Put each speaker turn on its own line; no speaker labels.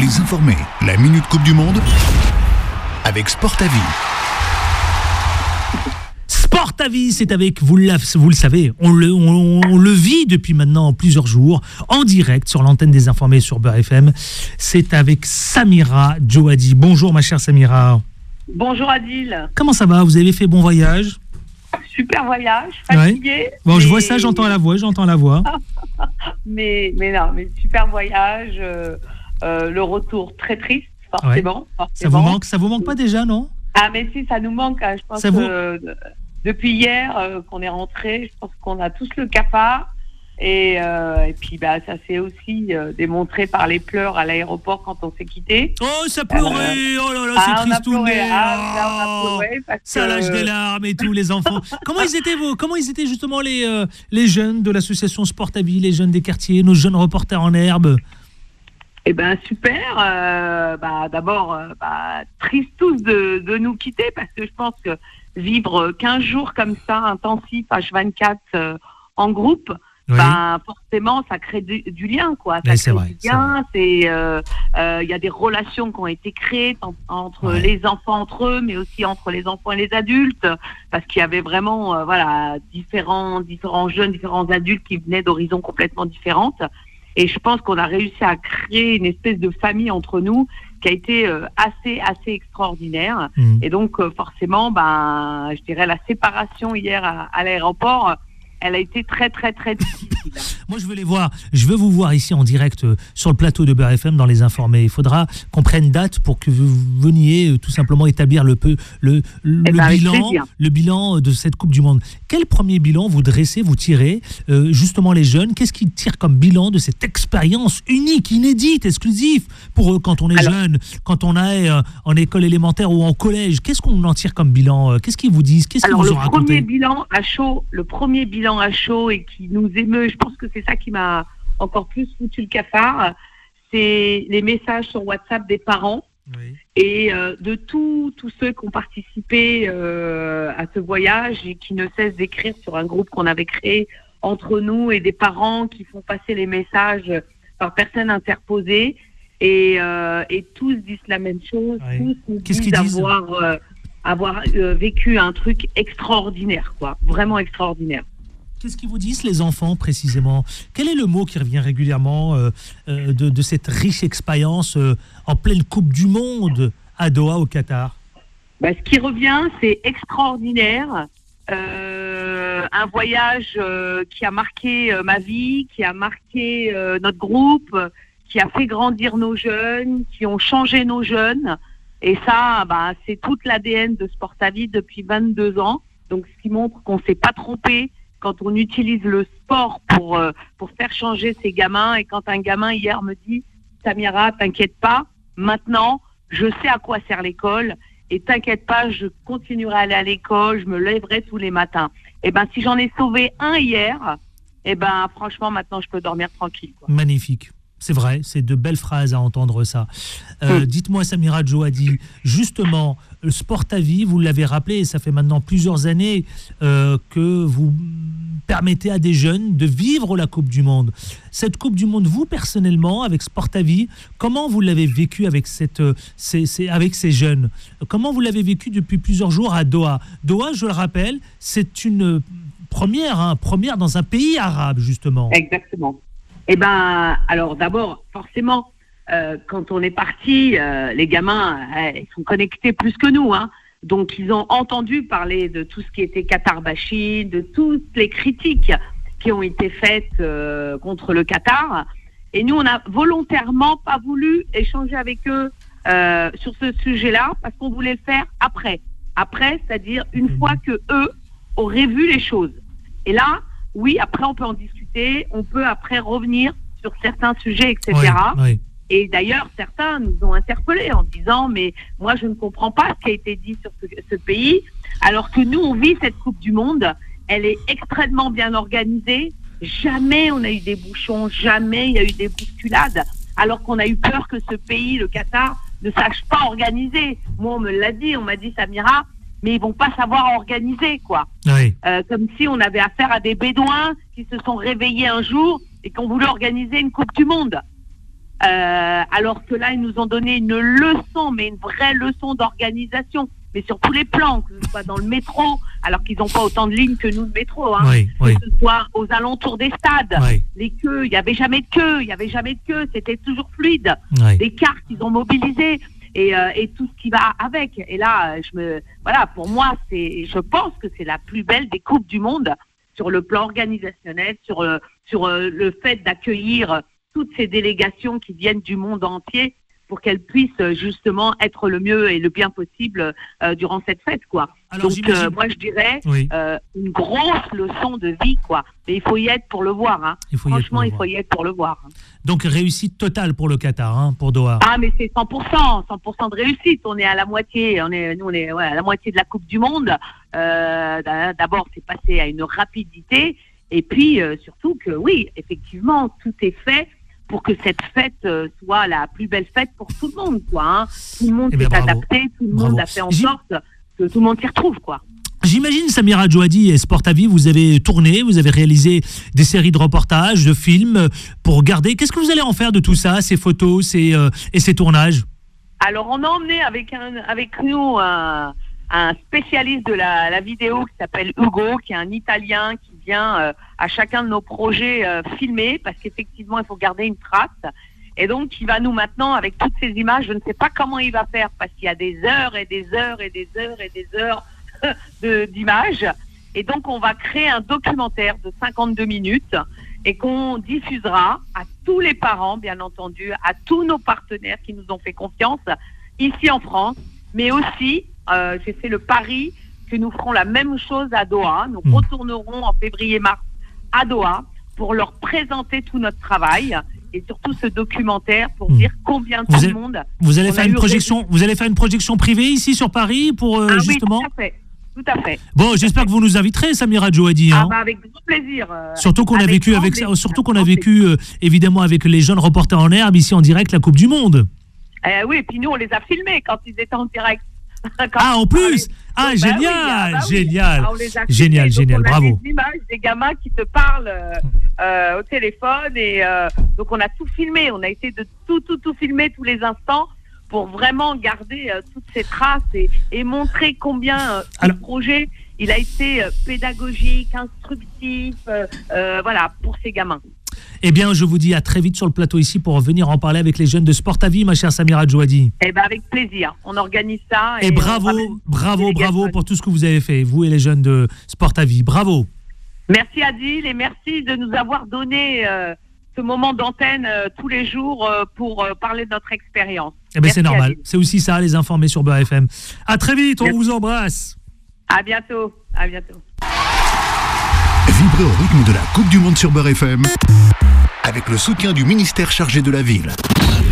Soyez informés, la Minute Coupe du Monde avec Sport à Vie.
Sport à Vie, c'est avec, vous le savez, on le vit depuis maintenant plusieurs jours, en direct sur l'antenne des Informés sur Beurre FM. C'est avec Samira Djouhadi. Bonjour ma chère Samira.
Bonjour Adil.
Comment ça va? Vous avez fait bon voyage?
Super voyage, fatigué.
Ouais. Bon, je vois ça, j'entends la voix.
mais super voyage, le retour très triste, forcément.
Ouais. Ça vous manque pas déjà, non?
Ah mais si, ça nous manque, hein. Je pense que depuis hier qu'on est rentré, je pense qu'on a tous le cafard. Et puis ça s'est aussi démontré par les pleurs à l'aéroport quand on s'est quitté.
Oh, ça pleurait. Oh là là, c'est tristounet.
On a pleuré
ça lâche des larmes et tout, les enfants. Comment ils étaient justement les jeunes de l'association Sport à Vie, les jeunes des quartiers, nos jeunes reporters en herbe?
Eh ben super. D'abord, triste tous de nous quitter, parce que je pense que vivre 15 jours comme ça, intensif, H24 en groupe. Oui. Forcément, ça crée du lien, quoi. Ça crée du lien. Il y a des relations qui ont été créées entre les enfants entre eux, mais aussi entre les enfants et les adultes, parce qu'il y avait vraiment, différents jeunes, différents adultes qui venaient d'horizons complètement différentes. Et je pense qu'on a réussi à créer une espèce de famille entre nous qui a été assez extraordinaire. Et donc, forcément, je dirais la séparation hier à l'aéroport, elle a été très difficile.
Moi, je veux vous voir ici en direct sur le plateau de Beurre FM dans Les Informés. Il faudra qu'on prenne date pour que vous veniez tout simplement établir le bilan de cette Coupe du Monde. Quel premier bilan vous dressez, vous tirez, justement les jeunes? Qu'est-ce qu'ils tirent comme bilan de cette expérience unique, inédite, exclusive pour eux quand on est jeune, quand on est en école élémentaire ou en collège? Qu'est-ce qu'on en tire comme bilan? Qu'est-ce qu'ils vous disent? Qu'est-ce qu'ils vous ont raconté?
Le premier bilan à chaud et qui nous émeut, je pense que c'est ça qui m'a encore plus foutu le cafard, c'est les messages sur WhatsApp des parents et de tous ceux qui ont participé à ce voyage et qui ne cessent d'écrire sur un groupe qu'on avait créé entre nous, et des parents qui font passer les messages par personnes interposées et tous disent la même chose, tous nous disent avoir vécu un truc extraordinaire, quoi, vraiment extraordinaire.
Qu'est-ce qu'ils vous disent, les enfants, précisément? Quel est le mot qui revient régulièrement de cette riche expérience en pleine Coupe du Monde à Doha, au Qatar?
Ce qui revient, c'est extraordinaire. Un voyage qui a marqué ma vie, qui a marqué notre groupe, qui a fait grandir nos jeunes, qui ont changé nos jeunes. Et ça, c'est toute l'ADN de Sport à Vie depuis 22 ans. Donc, ce qui montre qu'on ne s'est pas trompé quand on utilise le sport pour faire changer ses gamins. Et quand un gamin hier me dit « Samira, t'inquiète pas, maintenant, je sais à quoi sert l'école et t'inquiète pas, je continuerai à aller à l'école, je me lèverai tous les matins. » Et si j'en ai sauvé un hier, franchement, maintenant, je peux dormir tranquille, quoi.
Magnifique. C'est vrai, c'est de belles phrases à entendre ça. Dites-moi, Samira Djouhadi, justement, Sport à Vie, vous l'avez rappelé, ça fait maintenant plusieurs années que vous permettez à des jeunes de vivre la Coupe du Monde. Cette Coupe du Monde, vous, personnellement, avec Sport à Vie, comment vous l'avez vécu avec ces jeunes? Comment vous l'avez vécu depuis plusieurs jours à Doha? Doha, je le rappelle, c'est une première dans un pays arabe, justement.
Exactement. Alors d'abord, forcément, quand on est parti, les gamins, ils sont connectés plus que nous, hein. Donc ils ont entendu parler de tout ce qui était Qatar bashing, de toutes les critiques qui ont été faites contre le Qatar. Et nous, on n'a volontairement pas voulu échanger avec eux sur ce sujet-là, parce qu'on voulait le faire après. Après, c'est-à-dire une fois que eux auraient vu les choses. Et là, oui, après on peut en discuter, on peut après revenir sur certains sujets, etc. Oui. Et d'ailleurs, certains nous ont interpellés en disant « Mais moi, je ne comprends pas ce qui a été dit sur ce pays, alors que nous, on vit cette Coupe du Monde, elle est extrêmement bien organisée, jamais on a eu des bouchons, jamais il y a eu des bousculades, alors qu'on a eu peur que ce pays, le Qatar, ne sache pas organiser. Moi, on me l'a dit, on m'a dit « Samira, mais ils vont pas savoir organiser, quoi. » Comme si on avait affaire à des bédouins qui se sont réveillés un jour et qui ont voulu organiser une Coupe du Monde. alors que là, ils nous ont donné une leçon, mais une vraie leçon d'organisation, mais sur tous les plans, que ce soit dans le métro, alors qu'ils n'ont pas autant de lignes que nous de métro, hein, que ce soit aux alentours des stades, les queues, il n'y avait jamais de queue, c'était toujours fluide, des cartes qu'ils ont mobilisées. Et tout ce qui va avec. Et là, pour moi, je pense que c'est la plus belle des Coupes du Monde sur le plan organisationnel, sur le fait d'accueillir toutes ces délégations qui viennent du monde entier pour qu'elles puissent justement être le mieux et le bien possible durant cette fête, quoi. Alors, donc, moi, je dirais une grosse leçon de vie, quoi. Mais il faut y être pour le voir, hein. Franchement, il faut y être pour le voir. Hein.
Donc, réussite totale pour le Qatar, hein, pour Doha.
Ah, mais c'est 100% de réussite. On est à la moitié, on est à la moitié de la Coupe du Monde. D'abord, c'est passé à une rapidité. Et puis, surtout que, oui, effectivement, tout est fait pour que cette fête soit la plus belle fête pour tout le monde, quoi. Hein. Tout le monde s'est adapté, tout le monde a fait en sorte que tout le monde s'y retrouve, quoi.
J'imagine, Samira Djouhadi et Sport à Vie, vous avez tourné, vous avez réalisé des séries de reportages, de films pour garder. Qu'est-ce que vous allez en faire de tout ça, ces photos et ces tournages?
Alors, on a emmené avec nous un spécialiste de la vidéo qui s'appelle Hugo, qui est un Italien qui vient à chacun de nos projets filmer, parce qu'effectivement, il faut garder une trace. Et donc, il va nous maintenant, avec toutes ces images, je ne sais pas comment il va faire, parce qu'il y a des heures et des heures et des heures et des heures d'images. Et donc, on va créer un documentaire de 52 minutes et qu'on diffusera à tous les parents, bien entendu, à tous nos partenaires qui nous ont fait confiance, ici en France, mais aussi, j'ai fait le pari que nous ferons la même chose à Doha. Nous retournerons en février-mars à Doha pour leur présenter tout notre travail et surtout ce documentaire pour dire combien tout le monde...
Vous allez faire une projection privée ici sur Paris pour justement...
Oui, tout à fait.
Bon, j'espère que vous nous inviterez, Samira Djouhadi. Hein.
Avec grand plaisir.
Surtout qu'on a vécu évidemment avec les jeunes reporters en herbe ici en direct la Coupe du Monde.
Oui, et puis nous on les a filmés quand ils étaient en direct.
En plus. Génial, génial. Génial, bravo.
On a des images des gamins qui te parlent au téléphone et donc on a tout filmé. On a essayé de tout filmer tous les instants pour vraiment garder toutes ces traces et montrer combien le projet il a été pédagogique, instructif, pour ces gamins.
Eh bien, je vous dis à très vite sur le plateau ici pour venir en parler avec les jeunes de Sport à Vie, ma chère Samira Djouhadi.
Avec plaisir. On organise ça.
Et bravo pour tout ce que vous avez fait, vous et les jeunes de Sport à Vie. Bravo.
Merci Adil et merci de nous avoir donné ce moment d'antenne tous les jours pour parler de notre expérience.
C'est normal. Adil. C'est aussi ça, les informer sur Beurre FM. À très vite, on vous embrasse.
À bientôt.
Vibrez au rythme de la Coupe du Monde sur Beurre FM avec le soutien du ministère chargé de la ville.